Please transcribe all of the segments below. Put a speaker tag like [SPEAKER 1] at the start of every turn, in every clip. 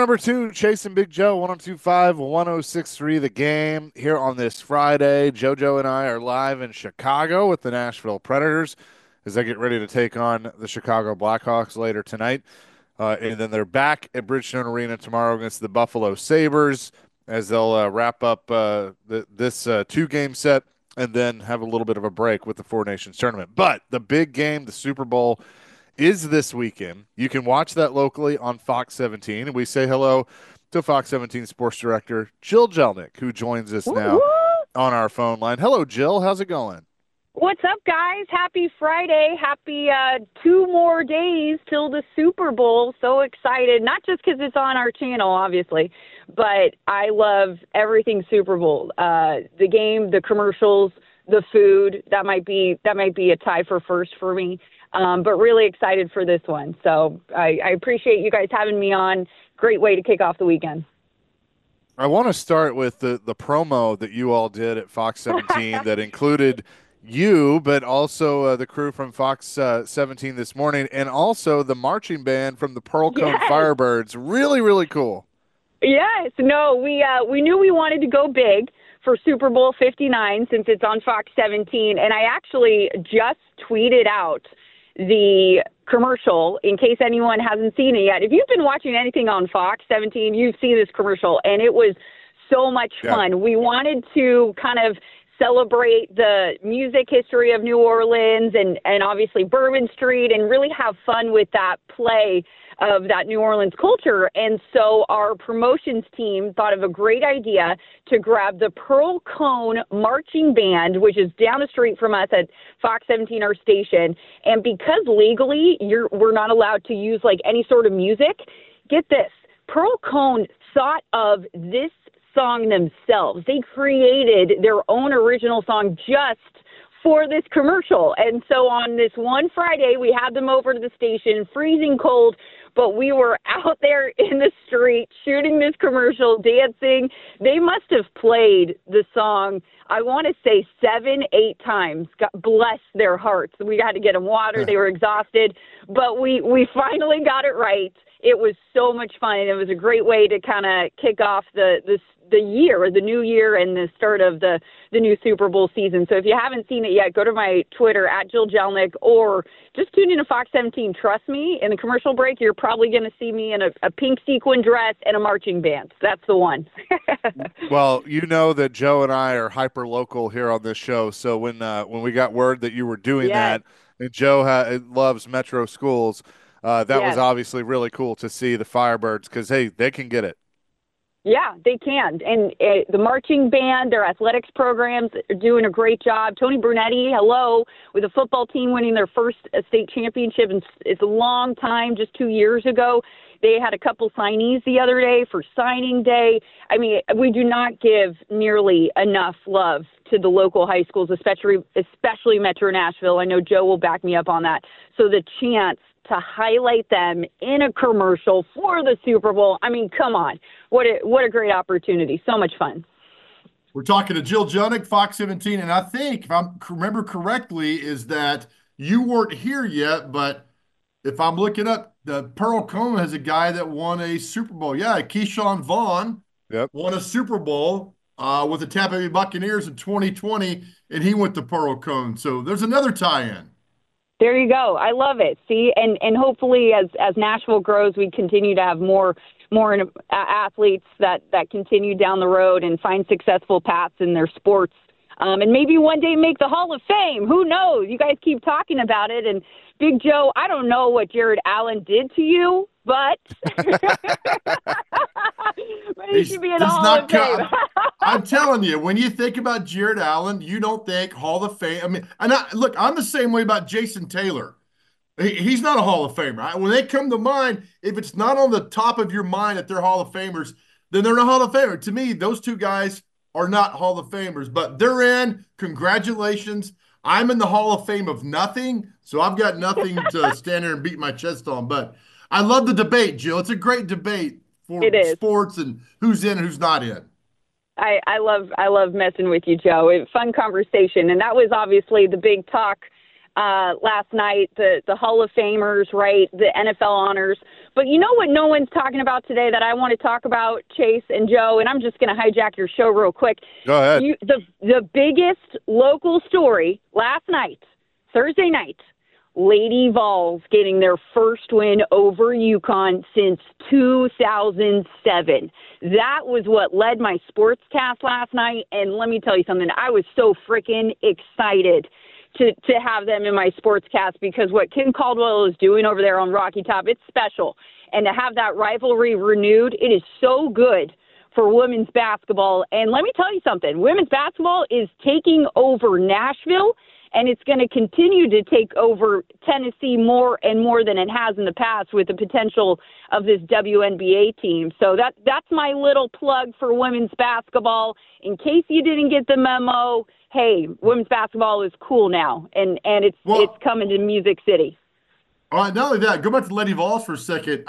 [SPEAKER 1] number two, Chasing Big Joe, 1025, 1063, the game here on this Friday. JoJo and I are live in Chicago with the Nashville Predators as they get ready to take on the Chicago Blackhawks later tonight. And then they're back at Bridgestone Arena tomorrow against the Buffalo Sabres as they'll wrap up this two-game set and then have a little bit of a break with the Four Nations tournament. But the big game, the Super Bowl, is this weekend. You can watch that locally on Fox 17. And we say hello to Fox 17 sports director Jill Jelnick, who joins us
[SPEAKER 2] Woo
[SPEAKER 1] now
[SPEAKER 2] woo!
[SPEAKER 1] on our phone line. Hello, Jill. How's it going?
[SPEAKER 2] What's up, guys? Happy Friday. Happy 2 more days till the Super Bowl. So excited. Not just because it's on our channel, obviously, but I love everything Super Bowl. The game, the commercials, the food. That might be a tie for first for me. But really excited for this one. So I appreciate you guys having me on. Great way to kick off the weekend.
[SPEAKER 1] I want to start with the promo that you all did at Fox 17 that included you, but also the crew from Fox 17 this morning, and also the marching band from the Pearl Cone
[SPEAKER 2] Yes.
[SPEAKER 1] Firebirds. Really, really cool.
[SPEAKER 2] Yes. No, we knew we wanted to go big for Super Bowl 59 since it's on Fox 17. And I actually just tweeted out the commercial in case anyone hasn't seen it yet. If you've been watching anything on Fox 17, you see this commercial, and it was so much
[SPEAKER 1] Yeah.
[SPEAKER 2] fun. We wanted to kind of celebrate the music history of New Orleans and obviously Bourbon Street and really have fun with that play of that New Orleans culture. And so our promotions team thought of a great idea to grab the Pearl Cone Marching Band, which is down the street from us at Fox 17, our station. And because legally we're not allowed to use like any sort of music, get this, Pearl Cone thought of this song themselves. They created their own original song just for this commercial. And so on this one Friday, we had them over to the station, freezing cold, but we were out there in the street shooting this commercial, dancing. They must have played the song, I want to say 7, 8 times. God bless their hearts. We had to get them water. They were exhausted, but we finally got it right. It was so much fun. It was a great way to kind of kick off the year, the new year, and the start of the new Super Bowl season. So if you haven't seen it yet, go to my Twitter at Jill Jelnick, or just tune into Fox 17. Trust me, in the commercial break, you're probably going to see me in a pink sequin dress and a marching band. That's the one.
[SPEAKER 1] Well, you know that Joe and I are hyper local here on this show. So when we got word that you were doing
[SPEAKER 2] Yes,
[SPEAKER 1] that, and Joe loves Metro schools, that was
[SPEAKER 2] yes.
[SPEAKER 1] obviously really cool to see the Firebirds because hey, they can get it.
[SPEAKER 2] Yeah, they can. And the marching band, their athletics programs are doing a great job. Tony Brunetti, hello, with the football team winning their first state championship. And it's a long time, just 2 years ago. They had a couple signees the other day for signing day. I mean, we do not give nearly enough love to the local high schools, especially Metro Nashville. I know Joe will back me up on that. So the chance to highlight them in a commercial for the Super Bowl. I mean, come on. What a great opportunity. So much fun.
[SPEAKER 3] We're talking to Jill Jelnick, Fox 17, and I think, if I remember correctly, is that you weren't here yet, but if I'm looking up, the Pearl Cone has a guy that won a Super Bowl. Yeah, Keyshawn Vaughn
[SPEAKER 1] Yep.
[SPEAKER 3] won a Super Bowl with the Tampa Bay Buccaneers in 2020, and he went to Pearl Cone. So there's another tie-in.
[SPEAKER 2] There you go. I love it. See, and hopefully as Nashville grows, we continue to have more athletes that continue down the road and find successful paths in their sports. And maybe one day make the Hall of Fame. Who knows? You guys keep talking about it. And Big Joe, I don't know what Jared Allen did to you, but he should be in the Hall of Fame.
[SPEAKER 3] I'm telling you, when you think about Jared Allen, you don't think Hall of Fame. I mean, look, I'm the same way about Jason Taylor. He's not a Hall of Famer. Right? When they come to mind, if it's not on the top of your mind that they're Hall of Famers, then they're not Hall of Famer. To me, those two guys are not Hall of Famers, but they're in. Congratulations. I'm in the Hall of Fame of nothing, so I've got nothing to stand there and beat my chest on. But I love the debate, Jill. It's a great debate for sports and who's in and who's not in.
[SPEAKER 2] I love messing with you, Joe. Fun conversation. And that was obviously the big talk last night, the Hall of Famers, right? The NFL honors But you know what no one's talking about today that I want to talk about, Chase and Joe, and I'm just going to hijack your show real quick.
[SPEAKER 1] Go ahead.
[SPEAKER 2] The biggest local story last night, Thursday night, Lady Vols getting their first win over UConn since 2007. That was what led my sportscast last night, and let me tell you something. I was so freaking excited to have them in my sportscast because what Kim Caldwell is doing over there on Rocky Top, it's special. And to have that rivalry renewed, it is so good for women's basketball. And let me tell you something. Women's basketball is taking over Nashville, and it's going to continue to take over Tennessee more and more than it has in the past with the potential of this WNBA team. So that's my little plug for women's basketball. In case you didn't get the memo, hey, women's basketball is cool now, and it's coming to Music City.
[SPEAKER 3] Not only that, go back to Lady Vols for a second.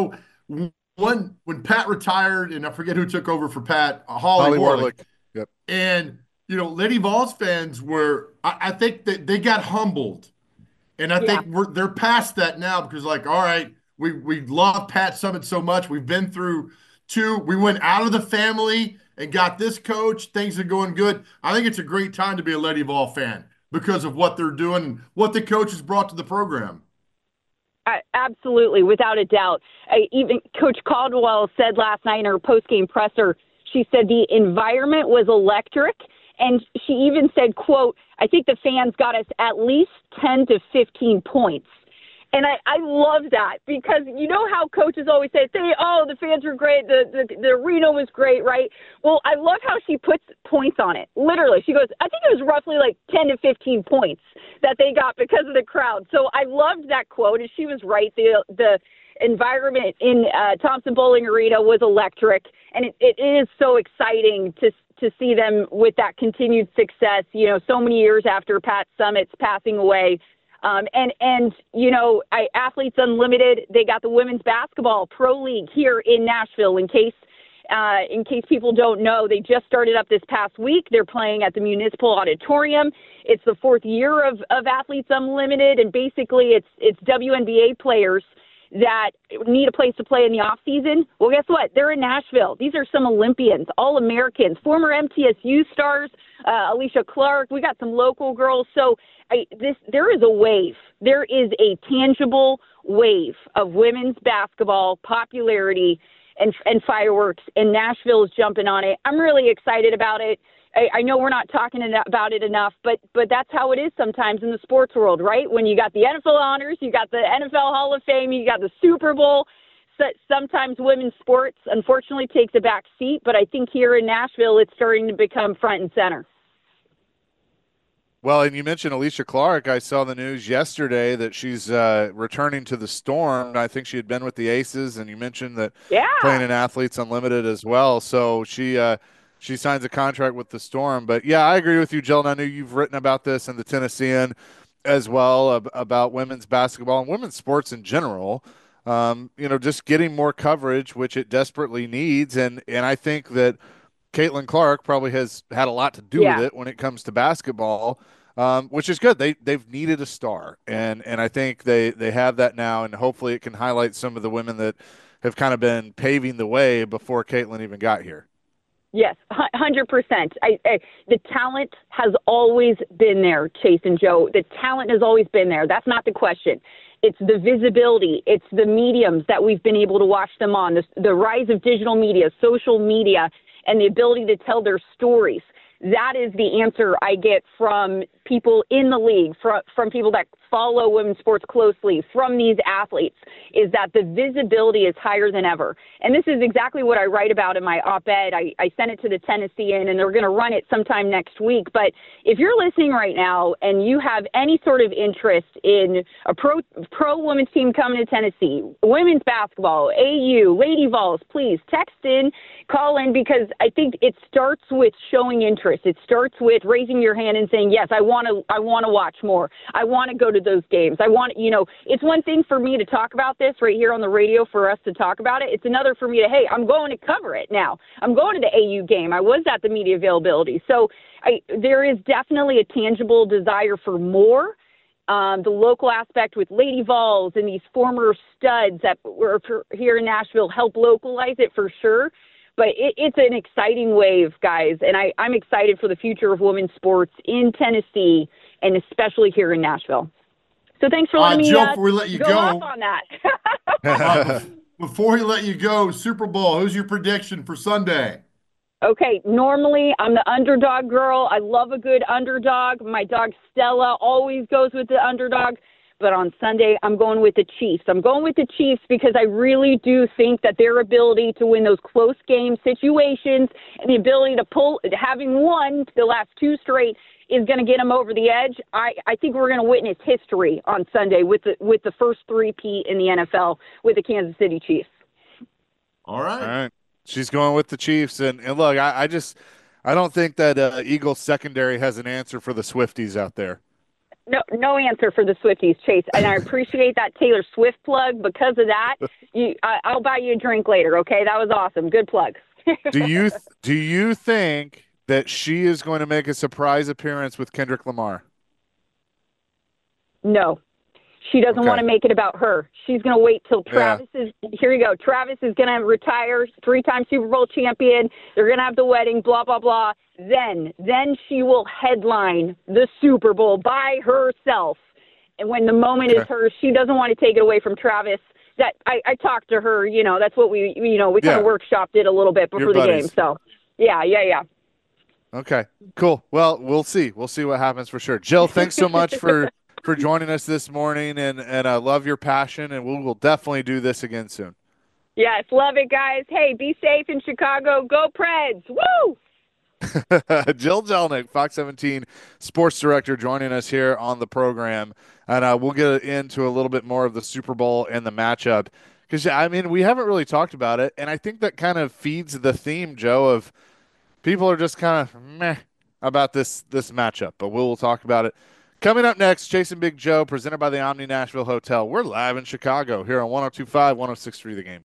[SPEAKER 3] When Pat retired, and I forget who took over for Pat, Holly Warlick.
[SPEAKER 1] Yep.
[SPEAKER 3] And Lady Vols fans I think that they got humbled, and I think they're past that now because, all right, we love Pat Summitt so much. We've been through two. We went out of the family and got this coach. Things are going good. I think it's a great time to be a Lady Vol fan because of what they're doing, what the coach has brought to the program.
[SPEAKER 2] Absolutely, without a doubt. Even Coach Caldwell said last night in her post-game presser, she said the environment was electric. And she even said, quote, I think the fans got us at least 10 to 15 points. And I love that because you know how coaches always say, the fans were great, the arena was great, right? Well, I love how she puts points on it. Literally, she goes, I think it was roughly like 10 to 15 points that they got because of the crowd. So I loved that quote, and she was right. The environment in Thompson-Boling Arena was electric, and it is so exciting to see them with that continued success, so many years after Pat Summitt's passing away. Athletes Unlimited, they got the women's basketball pro league here in Nashville. In case people don't know, they just started up this past week. They're playing at the Municipal Auditorium. It's the fourth year of Athletes Unlimited, and basically it's WNBA players that need a place to play in the off season. Well, guess what? They're in Nashville. These are some Olympians, all Americans, former MTSU stars, Alicia Clark. We got some local girls. So there is a wave. There is a tangible wave of women's basketball popularity and fireworks, and Nashville is jumping on it. I'm really excited about it. I know we're not talking about it enough, but that's how it is sometimes in the sports world, right? When you got the NFL honors, you got the NFL Hall of Fame, you got the Super Bowl. So sometimes women's sports, unfortunately, takes a back seat, but I think here in Nashville, it's starting to become front and center.
[SPEAKER 1] Well, and you mentioned Alicia Clark. I saw the news yesterday that she's returning to the Storm. I think she had been with the Aces, and you mentioned that playing in Athletes Unlimited as well. So she signs a contract with the Storm. But, yeah, I agree with you, Jill, and I know you've written about this in the Tennessean as well about women's basketball and women's sports in general, just getting more coverage, which it desperately needs. And I think that Caitlin Clark probably has had a lot to do with it when it comes to basketball, which is good. They've needed a star, and I think they have that now, and hopefully it can highlight some of the women that have kind of been paving the way before Caitlin even got here.
[SPEAKER 2] Yes, 100%. The talent has always been there, Chase and Joe. The talent has always been there. That's not the question. It's the visibility. It's the mediums that we've been able to watch them on, the rise of digital media, social media, and the ability to tell their stories. That is the answer I get from people in the league, from people that follow women's sports closely, from these athletes, is that the visibility is higher than ever. And this is exactly what I write about in my op-ed. I sent it to the Tennessean, and they're going to run it sometime next week. But if you're listening right now and you have any sort of interest in a pro women's team coming to Tennessee, women's basketball, AU, Lady Vols, please text in, call in, because I think it starts with showing interest. It starts with raising your hand and saying, yes, I want to watch more. I want to go to those games. It's one thing for me to talk about this right here on the radio, for us to talk about it. It's another for me to, hey, I'm going to cover it now. I'm going to the AU game. I was at the media availability. So there is definitely a tangible desire for more. the local aspect with Lady Vols and these former studs that were here in Nashville help localize it for sure. But it's an exciting wave, guys, and I'm excited for the future of women's sports in Tennessee and especially here in Nashville. So thanks for letting me
[SPEAKER 3] Jill, before we let you
[SPEAKER 2] go off on that.
[SPEAKER 3] Before we let you go, Super Bowl, who's your prediction for Sunday?
[SPEAKER 2] Okay, normally I'm the underdog girl. I love a good underdog. My dog Stella always goes with the underdog. But on Sunday, I'm going with the Chiefs. I'm going with the Chiefs because I really do think that their ability to win those close game situations and the ability to having won the last two straight is going to get them over the edge. I think we're going to witness history on Sunday with the first three-peat in the NFL with the Kansas City Chiefs.
[SPEAKER 3] All right.
[SPEAKER 1] She's going with the Chiefs. And look, I don't think that Eagles secondary has an answer for the Swifties out there.
[SPEAKER 2] No answer for the Swifties, Chase. And I appreciate that Taylor Swift plug. Because of that, I'll buy you a drink later, okay? That was awesome. Good plug.
[SPEAKER 1] Do you think that she is going to make a surprise appearance with Kendrick Lamar?
[SPEAKER 2] No. She doesn't want to make it about her. She's going to wait till Travis is – here you go. Travis is going to retire, three-time Super Bowl champion. They're going to have the wedding, blah, blah, blah. Then she will headline the Super Bowl by herself. And when the moment is hers, she doesn't want to take it away from Travis. That I talked to her, that's what we kind of workshopped it a little bit before the game. So, yeah.
[SPEAKER 1] Okay, cool. Well, we'll see. We'll see what happens for sure. Jill, thanks so much for joining us this morning, and I love your passion, and we will definitely do this again soon.
[SPEAKER 2] Yes, love it, guys. Hey, be safe in Chicago. Go Preds. Woo!
[SPEAKER 1] Jill Jelnick, Fox 17 sports director, joining us here on the program. And we'll get into a little bit more of the Super Bowl and the matchup because, we haven't really talked about it. And I think that kind of feeds the theme, Joe, of people are just kind of meh about this matchup. But we'll talk about it. Coming up next, Chasing Big Joe, presented by the Omni Nashville Hotel. We're live in Chicago here on 102.5, 106.3 The Game.